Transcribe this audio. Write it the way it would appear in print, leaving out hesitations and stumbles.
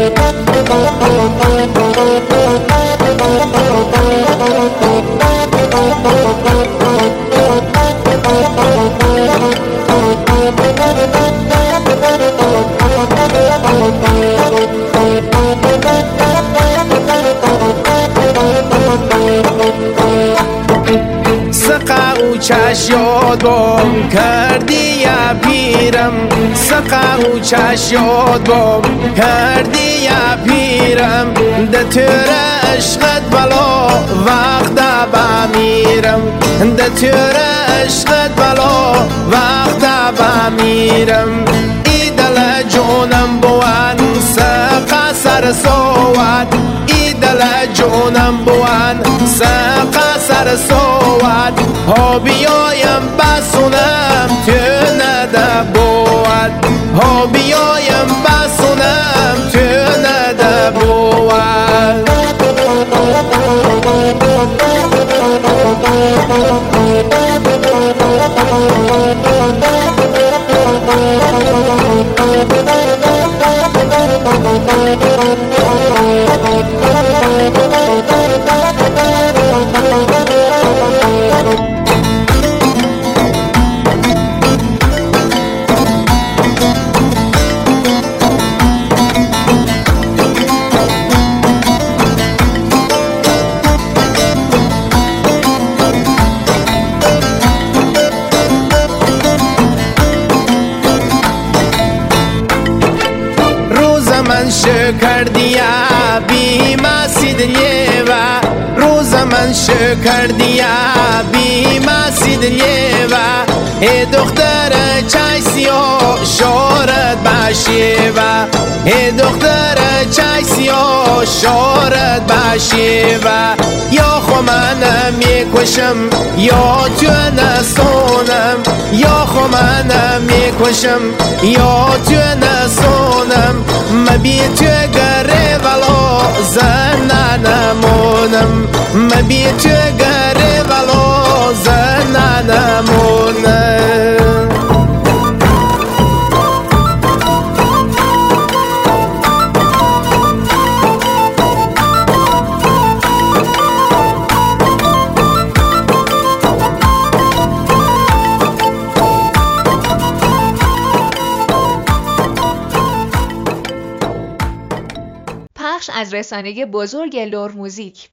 چش یاد بام کردی یا پیرم، سقا و چش یاد بام کردی یا پیرم، ده تور عشقت بلا وقت بمیرم، ده تور عشقت بلا وقت بمیرم. ای دل جونم بوان سقا سر سواد، ای دل جونم بوان سقا سر سواد، ها بیایم بسونم تو نده بود، ها بیایم بسونم تو نده بود. من شکردیا بی مسید لیوا، روز من شکردیا بی مسید لیوا، ای دختر چای سیاه شورت باشیوا، ای دختر چای سیاه شورت باشیوا. یا خو من میکشم یا تو نسونم، یا خو من میکشم یا تو نسونم، مبی تو گره ولو زن نمونم، مبی تو گره ولو زن نمونم. از رسانه بزرگ لور موزیک.